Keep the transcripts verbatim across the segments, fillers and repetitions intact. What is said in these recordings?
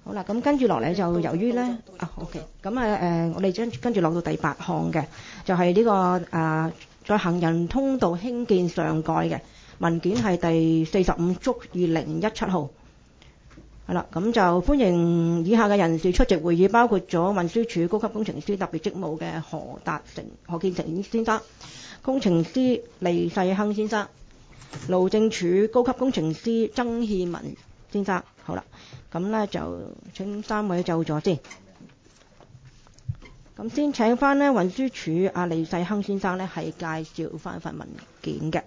好啦，咁跟住落嚟就由於咧啊 ，OK，咁啊誒，我哋將跟住落到第八項嘅，就係、是、呢、這個啊，在行人通道興建上蓋嘅文件係第四十五足二零一七號。係啦，咁就歡迎以下嘅人士出席會議，包括咗運輸署高級工程師特別職務嘅何達成、何建成先生，工程師黎世亨先生，路政署高級工程師曾憲文先生。好啦，咁咧就請三位就座先。咁先請翻呢運輸署阿黎世亨先生咧，係介紹翻份文件嘅。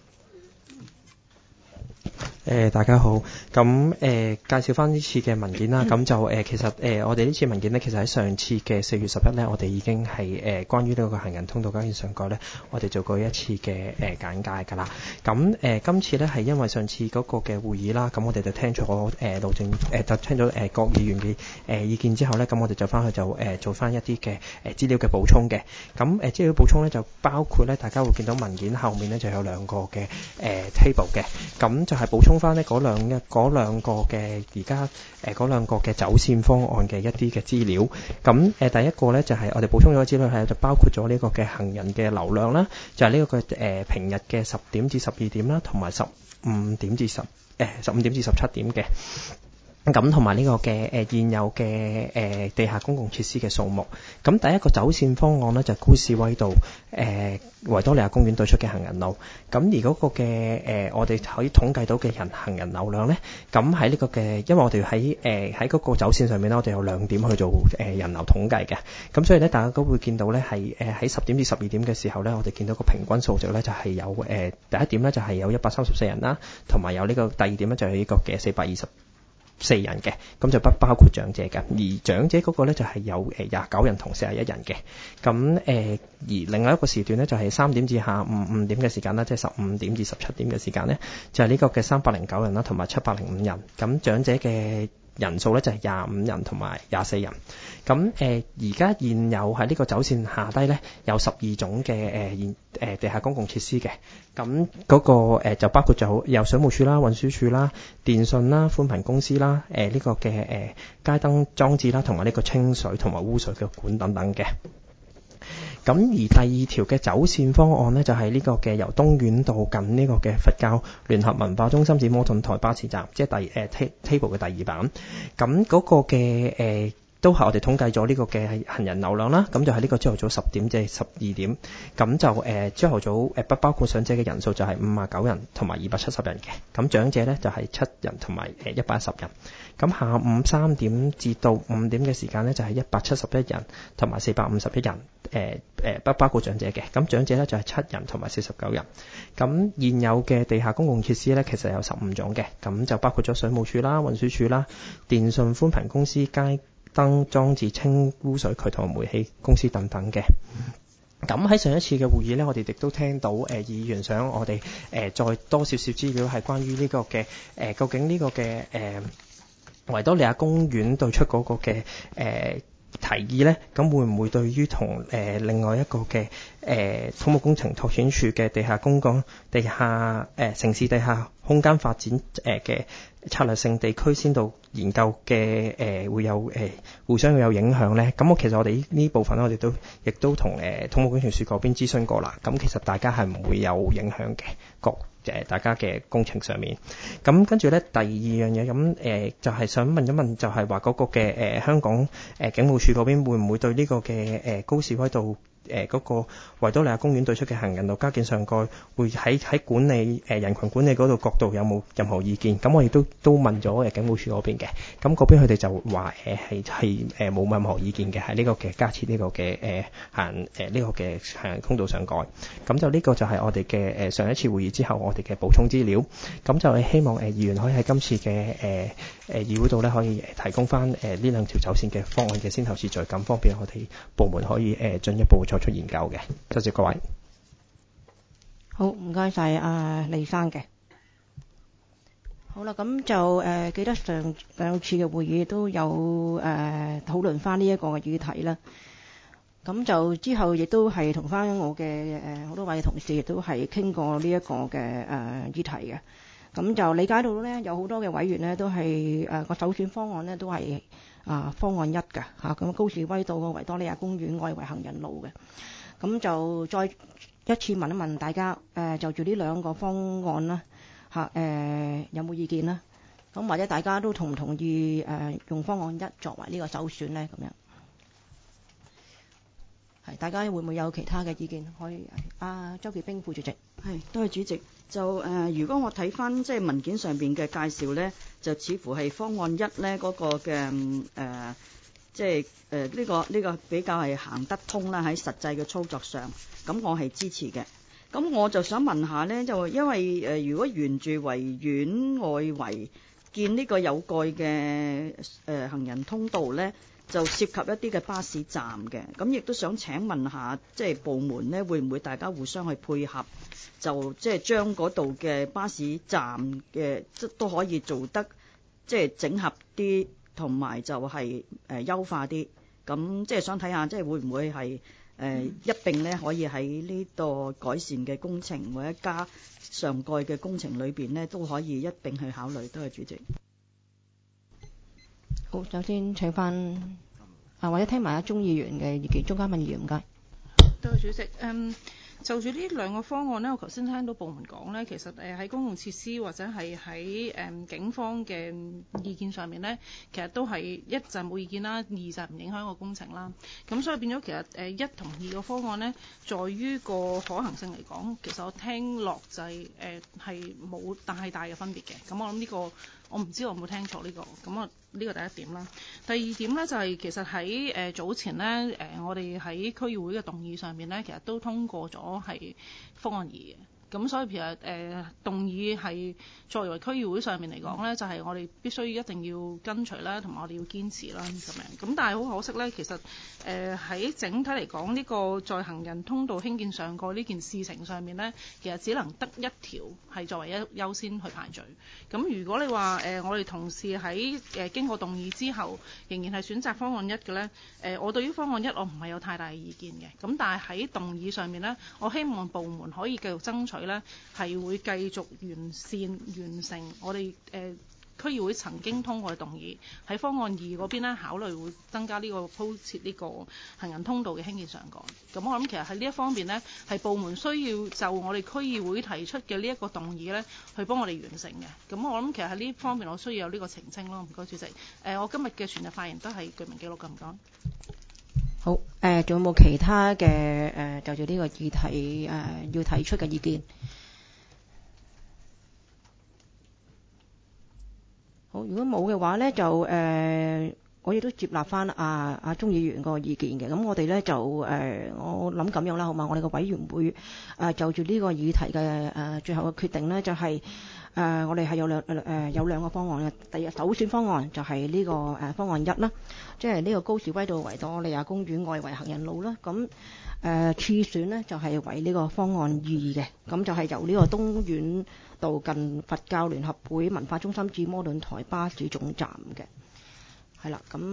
誒、呃、大家好，咁誒、呃、介紹翻呢次嘅文件啦，咁、嗯、就誒、呃、其實誒、呃、我哋呢次文件呢，其實喺上次嘅四月十一呢，我哋已經係誒、呃、關於呢個行人通道加建上蓋呢，我哋做過一次嘅誒、呃、簡介㗎啦。咁誒、呃、今次呢，係因為上次嗰個嘅會議啦，咁我哋就聽咗誒路政誒就聽咗誒各議員嘅誒、呃、意見之後呢，咁我哋就翻去就誒、呃、做翻一啲嘅誒資料嘅補充嘅。咁誒、呃、資料補充呢，就包括呢，大家會見到文件後面呢，就有兩個嘅誒、呃、table 嘅，咁就係補充翻呢嗰兩一嗰兩個嘅而家誒嗰兩個嘅走線方案嘅一啲嘅資料。咁誒、呃、第一個呢，就係、是、我哋補充咗嘅資料係就包括咗呢個嘅行人嘅流量啦，就係、是、呢個嘅誒、呃、平日嘅十點至十二點啦，同埋十五點至十誒十五點至十七點嘅。咁同埋呢個嘅誒、呃、現有嘅誒、呃、地下公共設施嘅數目。咁第一個走線方案呢，就係、高士威道誒、呃、維多利亞公園對出嘅行人路。咁而嗰個嘅誒、呃、我哋可以統計到嘅人行人流量呢，咁喺呢個嘅，因為我哋喺誒喺嗰個走線上面呢，我哋有兩點去做誒、呃、人流統計嘅。咁所以呢，大家都會見到呢係誒喺十點至十二點嘅時候呢，我哋見到個平均數值呢，就係、是、有誒、呃、第一點呢，就係、是、有一百三十四人啦，同埋有呢、這個第二點呢，就係、是、呢個嘅四百二十四人嘅，咁就不包括長者嘅，而長者嗰個咧就係有誒廿九人同四十一人嘅，咁誒、呃、而另外一個時段咧就係三點至下午五點嘅時間啦，即係十五點至十七點嘅時間咧，就係、是、呢個嘅三百零九人啦，同埋七百零五人，咁長者嘅人數咧就係廿五人同埋廿四人。咁誒而家現有喺呢個走線下低咧有十二種嘅誒現誒地下公共設施嘅，咁嗰、那個誒、呃、就包括咗有水務署啦、運輸署啦、電信啦、寬頻公司啦、誒、呃、呢、這個嘅誒、呃、街燈裝置啦，同埋呢個清水同埋污水嘅管等等嘅。咁而第二條嘅走線方案呢，就係、是、呢個嘅由東院道近呢個嘅佛教聯合文化中心至摩頓台巴士站，即係第誒、呃、table 嘅第二版。咁嗰個嘅誒。呃都係我哋統計咗呢個嘅行人流量啦，咁就係呢個朝頭早十點至十二點，咁就誒朝頭早誒不包括長者嘅人數就係五十九人同埋二百七十人嘅，咁長者呢就係七人同埋誒一百一十人，咁下午三點至到五點嘅時間呢，就係一百七十一人同埋四百五十一人，誒誒不包括長者嘅，咁長者呢就係七人同埋四十九人，咁現有嘅地下公共設施呢，其實有十五種嘅，咁就包括咗水務署啦、運輸署啦、電信寬頻公司、街燈裝置、清污水渠同煤氣公司等等嘅。咁喺上一次嘅會議呢，我哋亦都聽到誒、呃、議員想我哋誒、呃、再多少少資料係關於呢個嘅誒、呃、究竟呢個嘅誒維多利亞公園對出嗰個嘅誒、呃、提議呢，咁會唔會對於同誒、呃、另外一個嘅誒土木工程拓展署嘅地下公共地下誒、呃、城市地下空間發展誒嘅、呃策略性地區先導研究嘅誒、呃、會有誒、呃、互相會有影響咧，咁我其實我哋呢呢部分咧，我哋都亦都同誒土木工程署嗰邊諮詢過啦，咁其實大家係唔會有影響嘅，各誒、呃、大家嘅工程上面。咁跟住咧第二樣嘢咁誒就係、是、想問一問，就係話嗰個嘅誒、呃、香港誒、呃、警務處嗰邊會唔會對呢個嘅誒、呃、高士威道誒嗰、呃那個維多利亞公園對出嘅行人路加建上蓋，會喺喺管理誒、呃、人群管理嗰度角度有冇任何意見？咁我亦都都問咗誒警務處嗰邊嘅，咁嗰邊佢哋就話誒係係誒冇任何意見嘅，喺呢個嘅加設呢個嘅誒行誒呢個嘅行人通道上蓋。咁就呢個就係我哋嘅誒上一次會議之後我哋嘅補充資料。咁就係希望誒、呃、議員可以喺今次嘅誒誒議會度咧可以提供翻誒呢兩條走線嘅方案嘅先後次序，咁方便我哋部門可以誒、呃、進一步作出研究嘅。多謝各位。 好，唔該晒阿李生嘅。好啦，咁就誒、呃、記得上兩次嘅會議都有誒、呃、討論翻呢一個嘅議題啦。咁就之後亦都係同翻我嘅誒好多位同事亦都係傾過呢一個嘅誒、呃、議題嘅。 咁就理解到咧，有好多嘅委員咧都係誒個首選方案咧都係啊、呃、方案一嘅嚇，咁、啊、高士威道個維多利亞公園外圍行人路嘅。咁就再一次問一問大家誒、呃，就住呢兩個方案啦嚇誒，有冇意見啦？咁或者大家都同唔同意誒、呃、用方案一作為呢個首選咧？咁樣係大家會唔會有其他嘅意見？可以啊，周潔冰副主席。 係，多謝主席。就誒、呃，如果我睇翻即係文件上邊嘅介紹咧，就似乎係方案一咧嗰、那個嘅誒、呃，即係誒呢個呢、這個比較係行得通啦，喺實際嘅操作上，咁我係支持嘅。咁我就想問下咧，就因為誒、呃，如果沿住維園外圍建呢個有蓋嘅誒行人通道咧，就涉及一啲嘅巴士站嘅，咁亦都想請問下，即係部門咧，會唔會大家互相去配合，就即係將嗰度嘅巴士站嘅即都可以做得即係整合啲，同埋就係誒優化啲。咁即係想睇下，即係會唔會係誒、呃、一併咧，可以喺呢個改善嘅工程或者加上蓋嘅工程裏邊咧，都可以一併去考慮。多謝主席。 好，首先請翻啊，或者聽埋阿鍾議員嘅意見，鍾嘉敏議員唔該。 多謝主席。嗯，就住呢兩個方案呢，我頭先聽到部門講呢，其實誒喺公共設施或者係喺誒警方嘅意見上面呢，其實都係一就係冇意見啦，二就係唔影響個工程啦。咁所以變咗其實誒一同二個方案呢，在於個可行性嚟講，其實我聽落就係誒係冇太大嘅分別嘅。咁我諗呢個我唔知我有冇聽錯呢個。咁我呢個第一點啦。第二點呢，就係、是、其實喺誒、呃、早前呢，誒、呃、我哋喺區議會嘅動議上面呢，其實都通過咗係方案二嘅。咁所以其實誒、呃、動議係作為區議會上面嚟講呢，就係、是、我哋必須一定要跟隨啦，同埋我哋要堅持啦咁樣。咁但係好可惜呢，其實誒喺、呃、整體嚟講，呢、這個在行人通道興建上蓋呢件事情上面呢，其實只能得一條係作為一優先去排序。咁如果你話誒、呃、我哋同事喺誒、呃、經過動議之後，仍然係選擇方案一嘅呢，誒、呃、我對於方案一我唔係有太大嘅意見嘅。咁但係喺動議上面呢，我希望部門可以繼續爭取呢，係會繼續完善完成我哋誒、呃、區議會曾經通過嘅動議，喺方案二嗰邊呢，考慮會增加呢個鋪設呢個行人通道嘅興建上蓋。咁我諗其實喺呢一方面呢，係部門需要就我哋區議會提出嘅呢一個動議呢，去幫我哋完成嘅。咁我諗其實喺呢方面我需要有呢個澄清咯。唔該主席。誒、呃，我今日嘅全日發言都係據名記錄㗎，唔該。 好，誒仲有冇其他嘅誒、呃、就住呢個議題誒、呃、要提出嘅意見？好，如果冇嘅話咧，就誒、呃、我亦都接納翻阿阿鍾議員個意見嘅。咁我哋咧就誒、呃、我諗咁樣啦，好嘛？我哋個委員會誒、呃、就住呢個議題嘅誒、呃、最後嘅決定咧，就係、是、誒、呃、我哋係有兩誒、呃、有兩個方案嘅。第一首選方案就係呢、這個誒、呃、方案一啦，即係呢個高士威道維多利亞公園外圍行人路啦。咁誒次選呢，就係、是、為呢個方案二嘅，咁就係由呢個東苑道近佛教聯合會文化中心至摩頓台巴士總站嘅，係啦。咁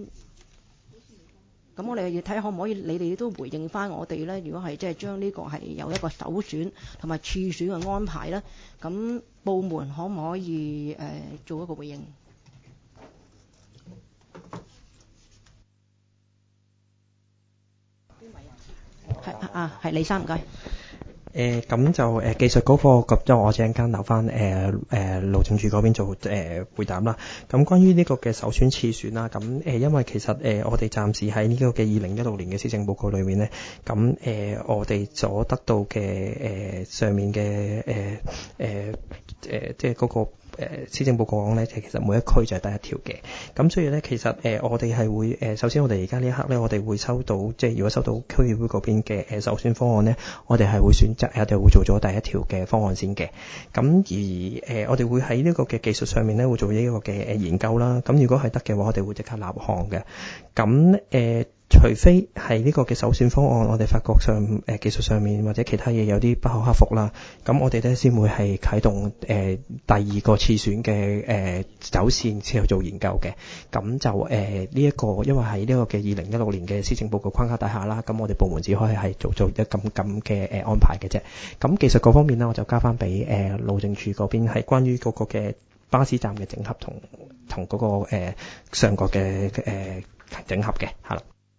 咁我哋要睇下可唔可以，你哋都回應翻我哋咧。如果係即係將呢個係有一個首選同埋次選嘅安排咧，咁部門可唔可以誒、呃、做一個回應？係啊，係李生，唔該。 誒咁、呃、就誒、呃、技術嗰、那個咁，就我陣間留翻誒誒路政署嗰邊做誒、呃、回答啦。咁關於呢個嘅首選次選啦，咁誒、呃、因為其實誒、呃、我哋暫時喺呢個嘅二零一六年嘅施政報告裏面咧，咁誒、呃、我哋所得到嘅誒、呃、上面嘅誒誒誒即係嗰個。誒施政報告講咧，其實每一區就係得一條嘅，咁所以咧，其實誒、呃、我哋係會誒、呃，首先我哋而家呢一刻咧，我哋會收到，即係如果收到區議會嗰邊嘅誒首選方案咧，我哋係會選擇，我哋會做咗第一條嘅方案先嘅。咁而誒、呃，我哋會喺呢個嘅技術上面咧，會做呢個嘅誒研究啦。咁如果係得嘅話，我哋會即刻立項嘅。咁誒。呃除非係呢個嘅首選方案，我哋發覺上誒、呃、技術上面或者其他嘢有啲不可克服啦，咁我哋咧先會係啟動誒、呃、第二個次選嘅誒、呃、走線先去做研究嘅。咁就誒呢一個，因為喺呢個嘅二零一六年嘅施政報告框架底下啦，咁我哋部門只可以係做做一咁咁嘅誒安排嘅啫。咁技術嗰方面呢，我就交翻俾誒路政署嗰邊，係關於嗰個嘅巴士站嘅整合同同嗰個誒、呃、上角嘅誒、呃、整合嘅，係啦。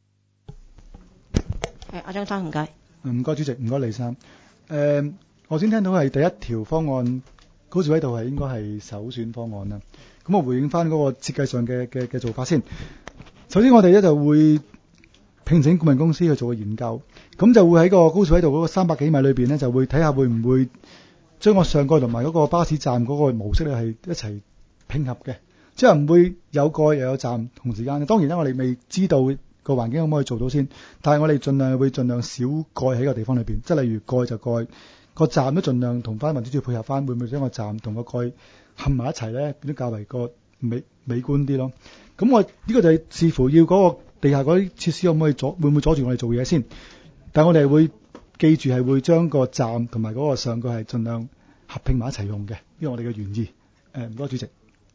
誒，阿張生唔該。 唔該主席，唔該李生。誒、呃，我先聽到係第一條方案，高士威道係應該係首選方案啦。咁我回應翻嗰個設計上嘅嘅嘅做法先。首先我哋咧就會聘請顧問公司去做個研究，咁就會喺個高士威道嗰個三百幾米裏邊咧，就會睇下會唔會將個上蓋同埋嗰個巴士站嗰個模式咧係一齊拼合嘅，即係唔會有蓋又有站同時間。當然啦，我哋未知道個環境可唔可以做到先，但係我哋盡量會盡量少蓋喺個地方裏邊，即係例如蓋就蓋個站都盡量同翻運輸署配合翻，會唔會將個站同個蓋冚埋一齊咧，變咗較為個美美觀啲咯。咁我呢、這個就係視乎要嗰個地下嗰啲設施可唔可以阻，會唔會阻住我哋做嘢先。但係我哋會記住係會將個站同埋嗰個上蓋係盡量合併埋一齊用嘅，呢個我哋嘅原意。誒，唔該主席。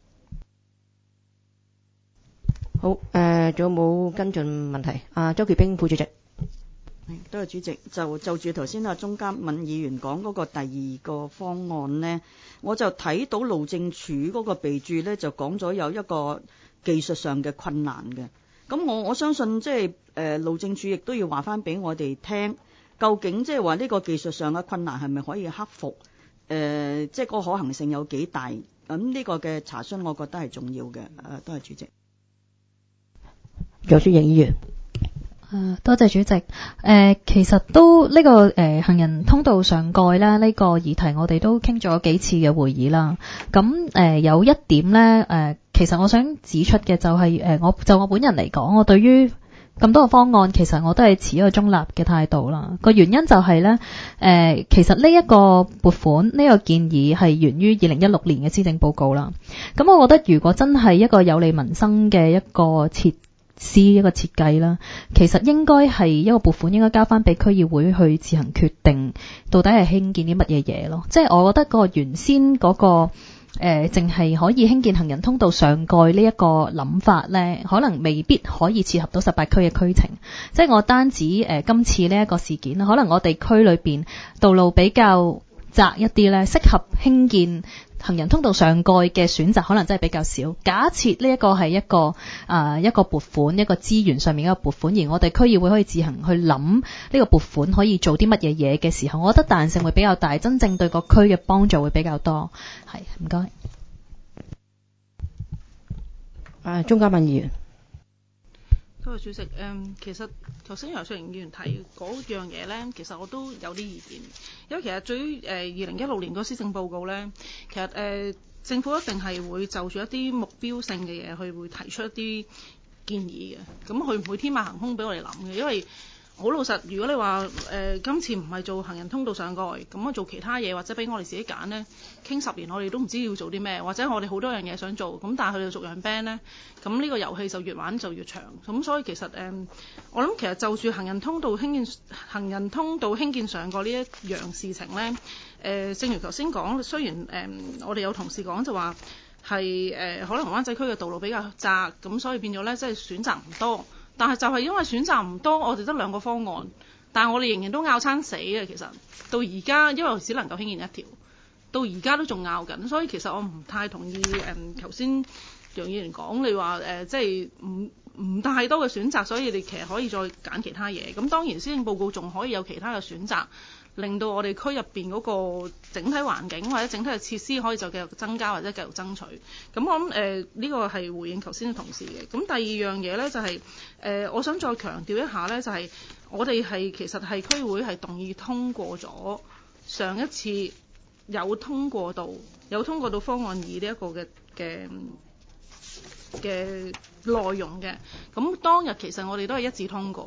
好，誒、呃，仲有冇跟進問題？啊，周潔冰副主席。 多謝主席。就就住頭先阿鍾嘉敏議員講嗰個第二個方案呢，我就睇到路政署嗰個備註呢，就講咗有一個技術上嘅困難嘅。咁我我相信即係誒路政署亦都要話翻俾我哋聽，究竟即係話呢個技術上嘅困難係咪可以克服？誒、呃，即係個可行性有幾大？咁呢個嘅查詢，我覺得係重要嘅。誒、呃，多謝主席。 楊雪盈議員。 誒、呃，多謝主席。誒、呃，其實都呢、這個誒、呃、行人通道上蓋啦，呢、這個議題我哋都傾咗幾次嘅會議啦。咁誒、呃、有一點咧，誒、呃、其實我想指出嘅就係、是、誒、呃，我就我本人嚟講，我對於咁多個方案，其實我都係持一個中立嘅態度啦。個原因就係咧，誒、呃，其實呢一個撥款呢、這個建議係源於二零一六年嘅施政報告啦。咁我覺得如果真係一個有利民生嘅一個設施一個設計啦，其實應該係一個撥款應該交翻俾區議會去自行決定，到底係興建啲乜嘢嘢咯。即係我覺得個原先嗰、那個誒淨係可以興建行人通道上蓋呢一個諗法咧，可能未必可以切合到十八區嘅區情。即係我單止誒、呃、今次呢一個事件啦，可能我哋區裏邊道路比較窄一啲咧，適合興建行人通道上蓋嘅選擇可能真係比較少。假設呢一個係一個啊、呃、一個撥款，一個資源上面一個撥款，而我哋區議會可以自行去諗呢個撥款可以做啲乜嘢嘢嘅時候，我覺得彈性會比較大，真正對個區嘅幫助會比較多。係，唔該。 誒，鍾嘉敏議員。 多謝主席。誒、嗯，其實頭先楊雪盈議員提嗰樣嘢咧，其實我都有啲意見，因為其實對於誒二零一六年嗰個施政報告咧，其實誒、呃、政府一定係會就住一啲目標性嘅嘢，去會提出一啲建議嘅。咁佢唔會天馬行空俾我哋諗嘅，因為好老實，如果你話誒、呃、今次唔係做行人通道上蓋，咁我做其他嘢，或者俾我哋自己揀呢，傾十年我哋都唔知要做啲咩，或者我哋好多樣嘢想做，咁但係佢哋逐樣 ban 呢，咁呢個遊戲就越玩就越長。咁所以其實誒、呃，我諗其實就住行人通道興建行人通道興建上蓋呢一樣事情呢，誒、呃，正如頭先講，雖然誒、呃、我哋有同事講就話係誒可能灣仔區嘅道路比較窄，咁所以變咗呢，即係選擇唔多。但係就係因為選擇唔多，我哋得兩個方案，但係我哋仍然都拗餐死嘅。其實到而家，因為只能夠興建一條，到而家都仲拗緊，所以其實我唔太同意誒頭先楊議員講你話誒、呃，即係唔唔太多嘅選擇，所以你其實可以再揀其他嘢。咁當然施政報告仲可以有其他嘅選擇，令到我哋區入邊嗰個整體環境或者整體嘅設施可以再繼續增加或者繼續爭取。咁我諗誒呢個係回應頭先嘅同事嘅。咁第二樣嘢咧就係、是、誒、呃，我想再強調一下咧，就係、是、我哋係其實係區會係動議通過咗上一次有通過到有通過到方案二呢一個嘅嘅嘅內容嘅。咁當日其實我哋都係一致通過。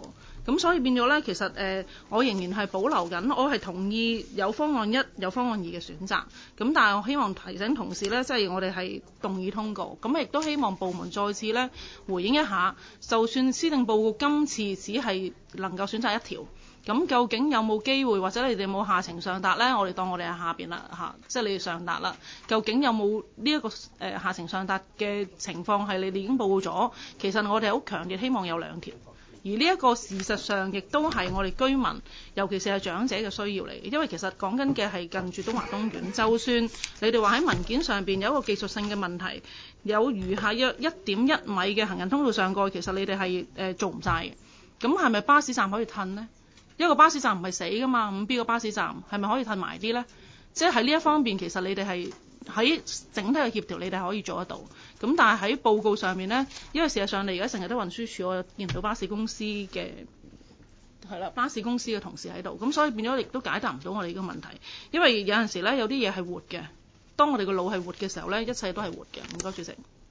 咁所以變咗咧，其實誒、呃，我仍然係保留緊，我係同意有方案一、有方案二嘅選擇。咁但係我希望提醒同事咧，即係我哋係動議通過。咁亦都希望部門再次咧回應一下，就算施政報告今次只係能夠選擇一條。咁究竟有冇機會，或者你哋有冇下情上達呢？我哋當我哋係下邊啦嚇，即係你哋上達啦。究竟有冇呢一個誒、呃、下情上達嘅情況係你哋已經報告咗？其實我哋好強烈希望有兩條，而呢一個事實上亦都係我哋居民，尤其是係長者嘅需要嚟。因為其實講緊嘅係近住東華東苑，就算你哋話喺文件上邊有一個技術性嘅問題，有餘下約一點一米嘅行人通道上蓋，其實你哋係誒做唔晒嘅。咁係咪巴士站可以褪呢？一個巴士站唔係死㗎嘛，五 B 個巴士站係咪可以褪埋啲呢？即係喺呢一方面，其實你哋係喺整體嘅協調，你哋可以做得到。咁但係喺報告上面呢，因為事實上你而家成日都運輸署，我見唔到巴士公司嘅係啦，巴士公司嘅同事喺度，咁所以變咗亦都解答唔到我哋呢個問題。因為有陣時呢，有啲嘢係活嘅，當我哋個腦係活嘅時候呢，一切都係活嘅。唔該，主席。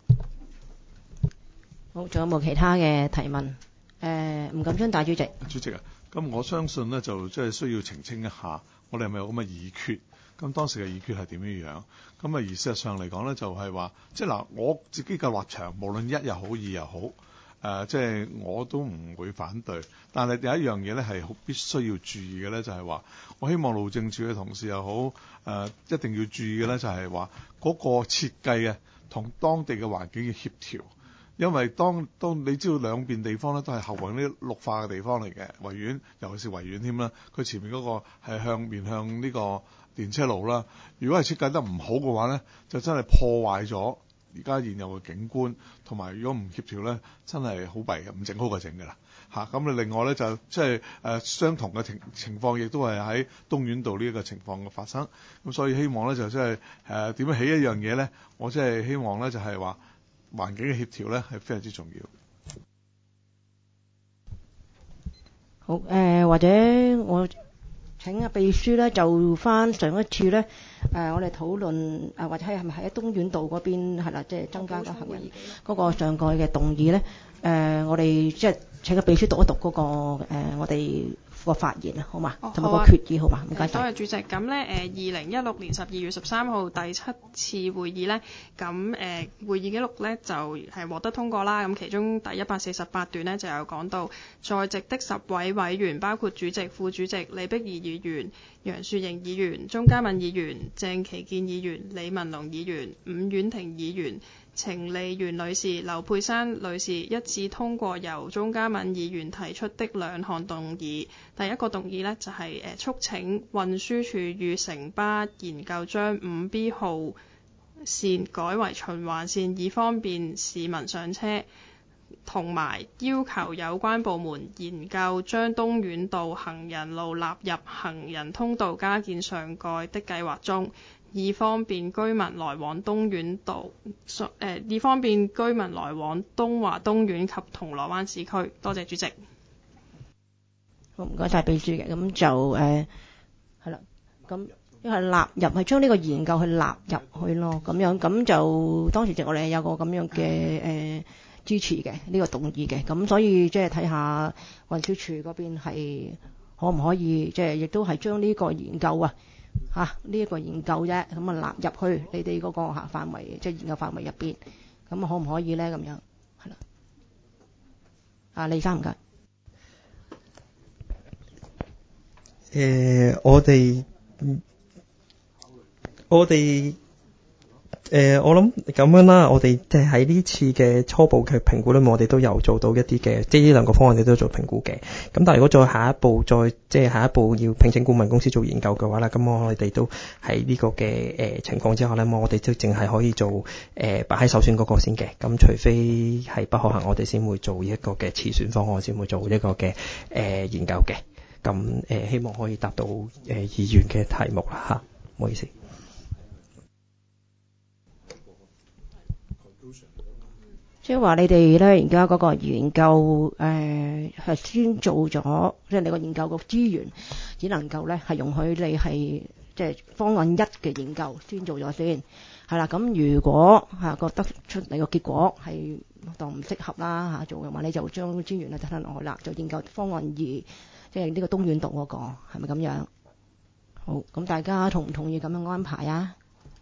好，仲有冇其他嘅提問？誒、呃，吳錦春大主席。 主席啊。咁我相信咧，就即係需要澄清一下，我哋係咪有咁嘅議決？咁當時嘅議決係點樣樣？咁啊，而事實上嚟講咧，就係話，即係嗱，我自己嘅立場，無論一又好，二又好，誒、呃，即係我都唔會反對。但係有一樣嘢咧，係必須要注意嘅咧，就係話，我希望路政署嘅同事又好，誒、呃，一定要注意嘅咧，就係話嗰個設計啊，同當地嘅環境嘅協調。因為當當你知道兩邊地方咧都係後圍啲綠化嘅地方嚟嘅，維園尤其是維園添啦，佢前面嗰個係向面向呢個電車路啦。如果係設計得唔好嘅話咧，就真係破壞咗而家現有嘅景觀，同埋如果唔協調咧，真係好弊嘅，唔整好就整㗎啦嚇。咁你另外咧就即係誒相同嘅情情況，亦都係喺東苑道呢一個情況嘅發生。咁所以希望咧就即係誒點樣起一樣嘢咧，我即係希望咧就係話。環境嘅協調咧係非常之重要。 好誒、呃，或者我請阿秘書咧，就翻上一次咧誒、呃，我哋討論誒、呃，或者係咪喺東苑道嗰邊係啦，即係增加個行人嗰個上蓋嘅動議咧？誒、呃，我哋即係請個秘書讀一讀嗰、那個、呃、我哋個發言啊，好嘛？同埋、哦、個決議好嘛？唔該晒。 多謝主席。咁咧誒，二零一六年十二月十三號第七次會議咧，咁誒、呃、會議記錄咧就係獲得通過啦。咁其中第一百四十八段咧就有講到，在席的十位委員包括主席、副主席李碧儀議員、楊雪盈議員、鍾嘉敏議員、鄭其健議員、李文龍議員、伍婉婷議員、程麗媛女士、劉佩珊女士一致通過由鍾嘉敏議員提出的兩項動議。第一個動議呢，就係、是、誒促請運輸署與城巴研究將五 B 號線改為循環線，以方便市民上車，同埋要求有關部門研究將東苑道行人路納入行人通道加建上蓋的計劃中，以方便居民來往東苑道，誒、呃，以方便居民來往東華東苑及銅鑼灣市區。多謝主席。 好，唔該晒秘書嘅，咁就誒係啦，咁因為納入係將呢個研究去納入去咯，咁樣咁就當時就我哋有個咁樣嘅誒、呃、支持嘅呢、呢個動議嘅，咁所以即係睇下運輸署嗰邊係可唔可以即係亦都係將呢個研究啊嚇呢一個研究啫，咁啊納入去你哋嗰個嚇範圍，即、就、係、是、研究範圍入邊，咁可唔可以咧？咁樣係啦，啊李生唔該。 誒、呃，我哋，我哋，誒、呃，我諗咁樣啦，我哋即係喺呢次嘅初步嘅評估裏面，我哋都有做到一啲嘅，即係呢兩個方案，我哋都做評估嘅。咁但係如果再下一步，再即係下一步要聘請顧問公司做研究嘅話啦，咁我哋都喺呢個嘅誒、呃、情況之下咧，我哋都淨係可以做誒擺喺首選嗰個先嘅。咁除非係不可行，我哋先會做一個嘅次選方案，先會做一個嘅誒、呃、研究嘅。咁誒、呃，希望可以答到誒、呃、議員嘅題目啦嚇，唔好意思。 即係話你哋咧，而家嗰個研究誒係、呃、先做咗，即係你個研究個資源只能夠咧係容許你係即係方案一嘅研究先做咗先。 係啦，咁如果嚇覺得出嚟個結果係當唔適合啦嚇做嘅話，你就將資源咧就分落去啦，就研究方案二，即係呢個東院道嗰個係咪咁樣？好，咁大家同唔同意咁樣安排啊？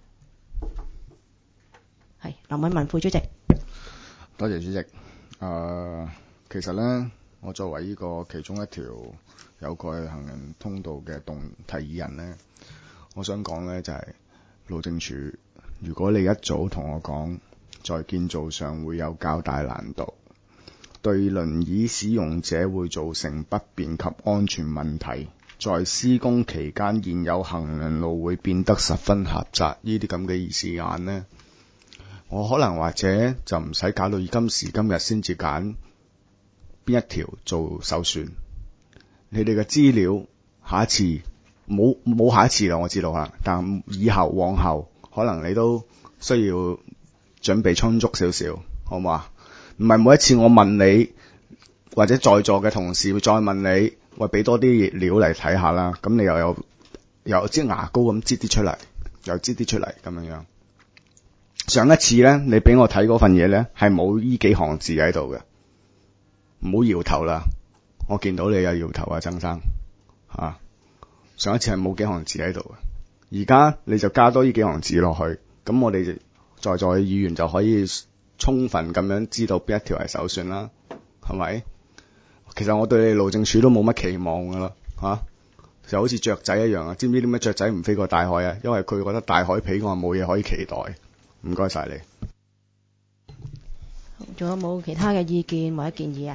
係林偉文副主席。 多謝主席。誒、呃，其實咧，我作為呢個其中一條有蓋行人通道嘅動提議人咧，我想講咧就係、是、路政署，如果你一早同我講在建造上會有較大難度，對輪椅使用者會造成不便及安全問題，在施工期間現有行人路會變得十分狹窄，呢啲咁嘅字眼呢，我可能或者就唔使搞到今時今日先至揀邊一條做首選。你哋嘅資料下一次冇冇下一次啦，我知道啦，但以後往後可能你都需要準備充足少少，好唔好啊？唔係每一次我問你或者在座嘅同事會再問你，喂，俾多啲料嚟睇下啦，咁你又有有支牙膏咁擠啲出嚟，又擠啲出嚟咁樣樣。上一次咧，你俾我睇嗰份嘢咧，係冇依幾行字喺度嘅，唔好搖頭啦。我見到你有搖頭啊，曾生嚇、啊。上一次係冇幾行字喺度嘅，而家你就加多呢幾行字落去，咁我哋在座嘅議員就可以充分咁樣知道邊一條係首選啦，係咪？其實我對你路政署都冇乜期望噶啦，嚇、啊，就好似雀仔一樣啊！知唔知點解雀仔唔飛過大海啊？因為佢覺得大海彼岸冇嘢可以期待。唔該晒你。 仲有冇其他嘅意見或者建議啊？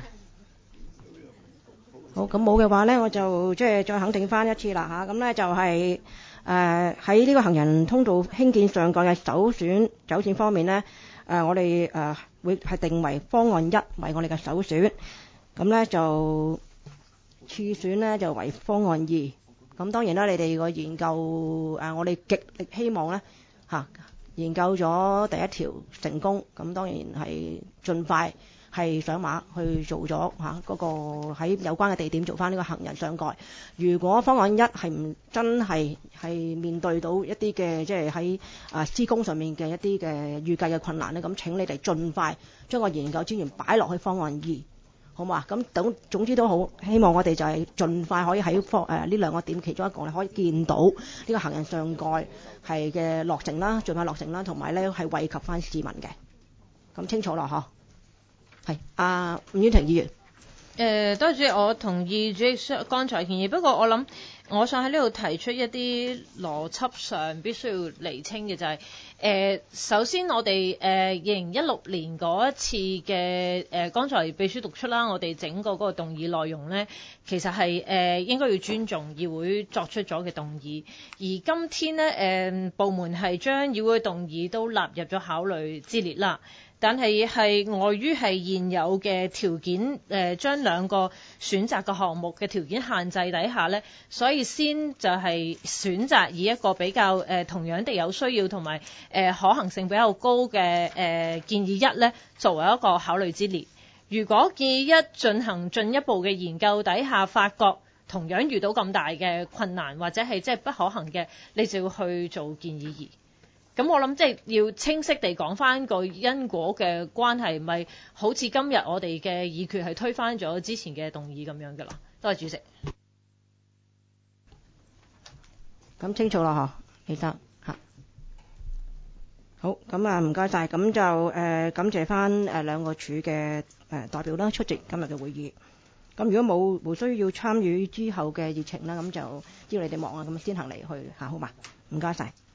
好，咁冇嘅話咧，我就即係再肯定翻一次啦嚇。咁咧就係誒喺呢個行人通道興建上蓋嘅首選走線方面咧，誒、呃、我哋誒、呃、會係定為方案一為我哋嘅首選，咁咧就次選咧就為方案二。咁當然啦，你哋個研究誒、呃，我哋極力希望咧嚇。啊研究咗第一條成功，咁當然係盡快係上馬去做咗嚇嗰個喺有關嘅地點做翻呢個行人上蓋。如果方案一係唔真係係面對到一啲嘅即係喺啊施工上面嘅一啲嘅預計嘅困難咧，咁請你哋盡快將個研究資源擺落去方案二。好嘛？咁等總之都好，希望我哋就係盡快可以喺方誒呢兩個點其中一個，你可以見到呢個行人上蓋係嘅落成啦，盡快落成啦，同埋咧係惠及翻市民嘅。咁清楚咯，嗬？係阿伍婉婷議員。 誒、呃，多謝主席，我同意主席剛才建議，不過我諗我想喺呢度提出一啲邏輯上必須要釐清嘅就係、是。誒、呃，首先我哋誒二零一六年嗰一次嘅誒、呃，剛才秘書讀出啦，我哋整個嗰個動議內容咧，其實係誒、呃、應該要尊重議會作出咗嘅動議，而今天咧誒、呃、部門係將議會動議都納入咗考慮之列啦。但係係礙於係現有嘅條件，誒、呃、將兩個選擇嘅項目嘅條件限制底下咧，所以先就係選擇以一個比較誒、呃、同樣地有需要同埋誒可行性比較高嘅誒、呃、建議一咧，作為一個考慮之列。如果建議一進行進一步嘅研究底下，發覺同樣遇到咁大嘅困難或者係即係不可行嘅，你就要去做建議二。咁我諗即係要清晰地講翻個因果嘅關係，咪好似今日我哋嘅議決係推翻咗之前嘅動議咁樣㗎啦。多謝主席。 咁清楚啦，嗬，李生嚇。好，咁啊唔該晒，咁就誒、呃、感謝翻誒兩個處嘅誒、呃、代表啦出席今日嘅會議。咁如果冇冇需要參與之後嘅議程啦，咁就只要你哋忙啊，咁先行嚟去嚇，好嘛？唔該晒。